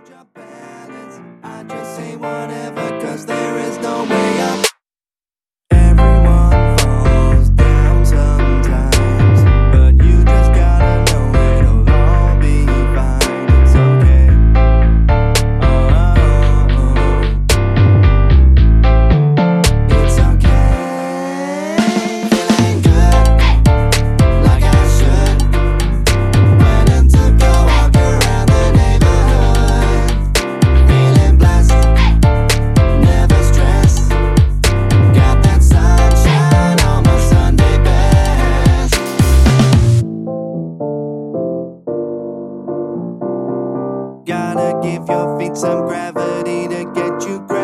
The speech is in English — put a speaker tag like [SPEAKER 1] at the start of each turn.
[SPEAKER 1] hold your balance. I just say whatever, cause there is no way up. Everyone falls down sometimes, but you just gotta know it'll all be fine. It's okay. It's okay. Feeling good, like I should. Went and took a walk around the neighborhood. Feeling blessed, never stressed. Got that sunshine on my Sunday best. Gotta give your feet some gravity to get you grounded.